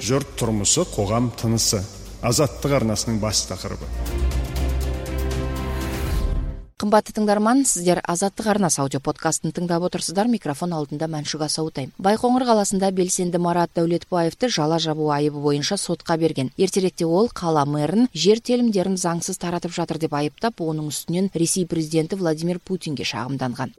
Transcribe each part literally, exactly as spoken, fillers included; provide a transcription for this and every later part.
Жұрт тұрмысы, қоғам тынысы. Азаттық арнасының бас тақырыбы. Қымбатты тыңдарман, сіздер Азаттық арнасы аудио подкастын тыңдап отырсыздар. Микрофон алдында Мәншүк Асаутай. Байқоңыр қаласында белсенді Марат Дәулетбаевты жала жабу айыбы бойынша сотқа берген. Ертеректе ол қала мэрін жер телімдерін заңсыз таратып жатыр деп айыптап, оның үстінен Ресей президенті Владимир Путинге шағымданған.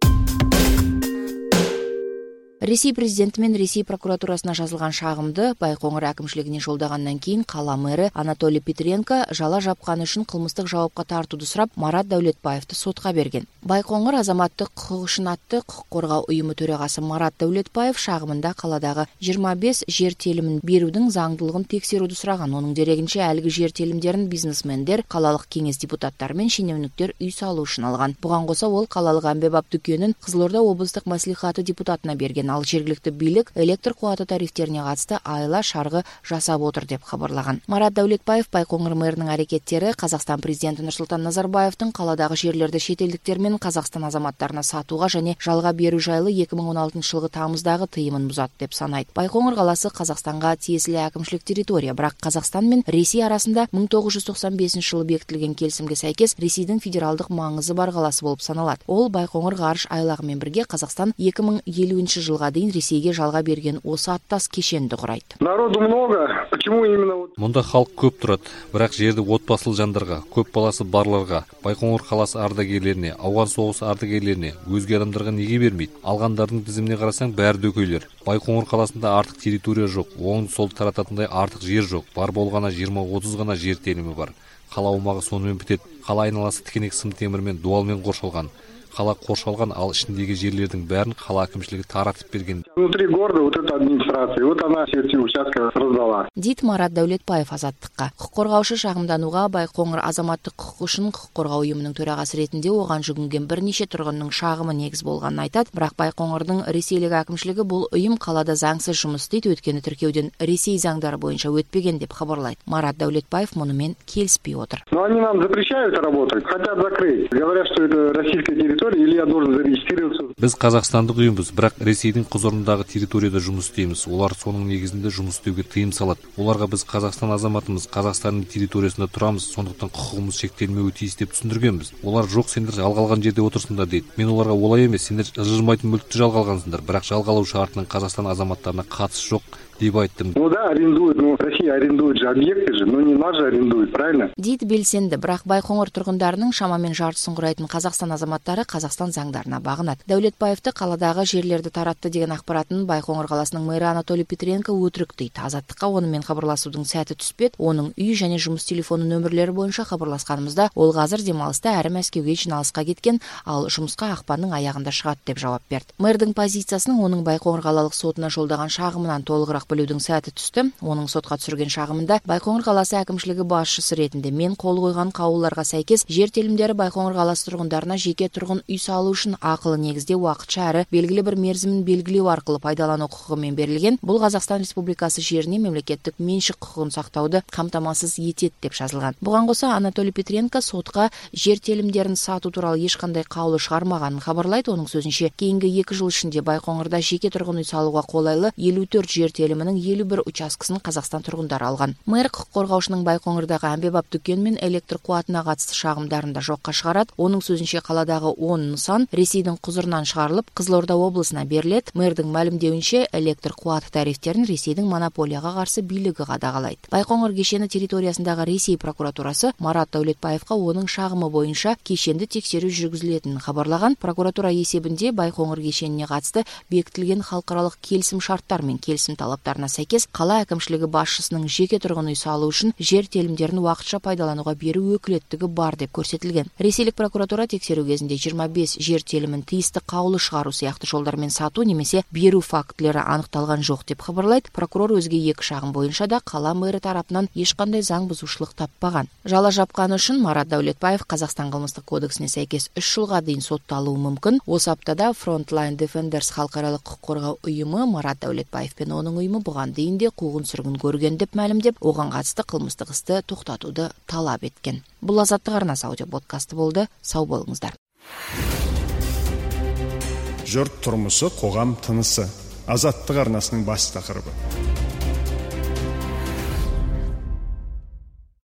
Ресей президенті мен Ресей прокуратурасына жазылған шағымды Байқоңыр әкімшілігіне жолдағаннан кейін қала мэрі Анатолий Петренко жала жапқаны үшін қылмыстық жауапқа тартуды сұрап Марат Дәулетбаевты сотқа берген. Байқоңыр азаматтық құқық үшін атты құқық қорғау ұйымы төрағасы Марат Дәулетбаев шағымында қаладағы жиырма бес жер телімін берудің заңдылығын тексеруді сұраған. Оның дерегінше әлгі жер телімдерін бизнесмендер, қалалық кеңес депутаттары мен шенеуніктер үй салу үшін алған. Бұған қоса ол қалалық әмбебап дүкенін Қызылорда облыстық мәслихаты депутатына берген. Ал жергілікті билік электр қуаты тарифтеріне қатысты айла шарғы жасап отыр деп хабарлаған. Марат Дәулетбаев Байқоңыр мэрінің әрекеттері Қазақстан президенті Нұрсұлтан Назарбаевтың қаладағы жерлерді шетелдіктер мен Қазақстан азаматтарына сатуға және жалға беру жайлы екі мың он алтыншы жылғы тамыздағы тыйымын бұзады деп санайды. Байқоңыр қаласы Қазақстанға тиесілі әкімшілік территория, бірақ Қазақстан мен Ресей арасында мың тоғыз жүз тоқсан бесінші жылы бекітілген келісімге сәйкес Ресейдің федералдық маңызы бар қаласы болып саналады. Ол Байқоңыр ғарыш айлағымен бірге Қазақстан екі мың елуінші жылға дейін Ресейге жалға берген осы аттас кешенді құрайды. Народу много. Почему именно? Мұнда халық көп тұрады, бірақ жерді отбасылы жандарға, көп баласы барларға, Байқоңыр қаласы ардагерлеріне, ауған соғысы ардагерлеріне, өзге адамдарға неге бермейді? Алғандардың тізіміне қарасаң, бәрі дөкейлер. Байқоңыр қаласында артық территория жоқ, оң сол тарататындай артық жер жоқ. Бар болғана жиырма отыз ғана жер телімі бар. Қала аумағы сонымен бітеді. Қала айналасы тікенек сым темірмен, дуалмен қоршалған. Қала қоршалған, ал ішіндегі жерлердің бәрін қала әкімшілігі таратып берген. Внутри города вот эта администрация, вот она все эти участки раздала. Дейді Марат Дәулетбаев азаттыққа. Құқық қорғаушы шағымдануға Байқоңыр азаматтық құқық үшін құқық қорғау ұйымының төрағасы ретінде оған жүгінген бірнеше тұрғынның шағымы негіз болғанын айтады, бірақ Байқоңырдың ресейлік әкімшілігі бұл ұйым қалада заңсыз жұмыс істейді, өйткені тіркеуден Ресей заңдары бойынша өтпеген деп хабарлайды. Марат Дәулетбаев мұнымен келіспей отыр. Но они нам запрещают работать, хотят закрыть. Говорят, что это российская территория. Или я должен зарегистрироваться? Біз Қазақстандық ұйымбыз, бірақ Ресейдің құзырындағы территорияда жұмыс істейміз. Олар соның негізінде жұмыс істеуге тыйым салады. Оларға біз Қазақстан азаматымыз, Қазақстанның территориясында тұрамыз, сондықтан құқығымыз шектелмеуі тиіс деп түсіндіргенбіз. Олар жоқ, сендер жалға алған жерде отырсыңдар дейді. Мен оларға олай емес, сендер жылжымайтын мүлікті жалға алғансыңдар, бірақ жалға алу шартының Қазақстан азаматтарына қатысы жоқ деп айттым. Ну да, арендуют, ну Россия арендует же объекты же, но не нас же арендует, правильно? Дейді белсенді, бірақ Байқоңыр тұрғындарының шамамен жартысын құрайтын Қазақстан азаматтары Қазақстан заңдарына бағынады. Дәулетбаевты қаладағы жерлерді таратты деген ақпаратын Байқоңыр қаласының мэрі Анатолий Петренко өтірік дейді. Азаттыққа онымен хабарласудың сәті түспеді. Оның үй және жұмыс телефоны нөмірлері бойынша хабарласқанымызда ол қазір демалыста әрі Мәскеуге жиналысқа кеткен, ал жұмысқа ақпанның аяғында шығады деп жауап берді. Мэрдің позициясының оның Байқоңыр қалалық сотына жолдаған шағымынан толығырақ білудің сәті түсті. Оның сотқа түсірген шағымында Байқоңыр қаласы әкімшілігі басшысы ретінде мен қол қойған қаулыларға сәйкес жер телімдері Байқоңыр қаласы тұрғындарына жеке тұрғын үй салу үшін ақылы негізде уақытша әрі белгілі бір мерзімін белгілеу арқылы пайдалану құқығымен берілген. Бұл Қазақстан Республикасы жеріне мемлекеттік меншік құқығын сақтауды қамтамасыз етеді деп жазылған. Бұған қоса Анатолий Петренко сотқа жер телімдерін сату туралы ешқандай қаулы шығармағанын хабарлайды. Оның сөзінше, кейінгі екі жыл ішінде Байқоңырда жеке тұрғын үй салуға қолайлы елу төрт жер телімінің елу бір учаскесін Қазақстан тұрғындары алған. Мэр құқық қорғаушының Байқоңырдағы әмбебап дүкен мен электр қуатына қатысты шағымдарын да жоққа шығарады. Оның сөзінше, қаладағы он нысан Ресейдің құзырынан шығарылып, Қызылорда облысына беріледі. Мэрдің мәлімдеуінше, электр қуаты тарифтерін Ресейдің монополияға қарсы билігі қадағалайды. Байқоңыр кешені территориясындағы Ресей прокуратурасы Марат Дәулетбаевқа оның шағымы бойынша кешенді тексеру жүргізілетінін хабарлаған. Прокуратура есебінде Байқоңыр кешеніне қатысты бекітілген халықаралық келісім шарттар мен келісім талаптарына сәйкес қала әкімшілігі басшысының жеке тұрғын үй салу үшін жер телімдерін уақытша пайдалануға беру өкілеттігі бар деп көрсетілген. Ресейлік прокуратура тексеру кезінде жиырма бес жер телімін тиісті қаулы шығару сияқты жолдармен сату немесе беру фактілері анықталған жоқ деп хабарлайды. Прокурор өзге екі шағым бойынша да қала мэрі тарапынан ешқандай заң бұзушылық таппаған. Жала жапқаны үшін Марат Дәулетбаев Қазақстан қылмыстық кодексіне сәйкес үш жылға дейін сотталуы мүмкін. Осы аптада Frontline Defenders халықаралық құқық қорғау ұйымы Марат Дәулетбаев пен оның ұйымы бұған дейін де қуғын сүргін көрген деп мәлімдеп, оған қатысты қылмыстық істі тоқтатуды талап еткен. Бұл Азаттық арнасы аудио подкасты болды. Сау болыңыздар. Жұрт тұрмысы, қоғам тынысы. Азаттық арнасының бас тақырыбы.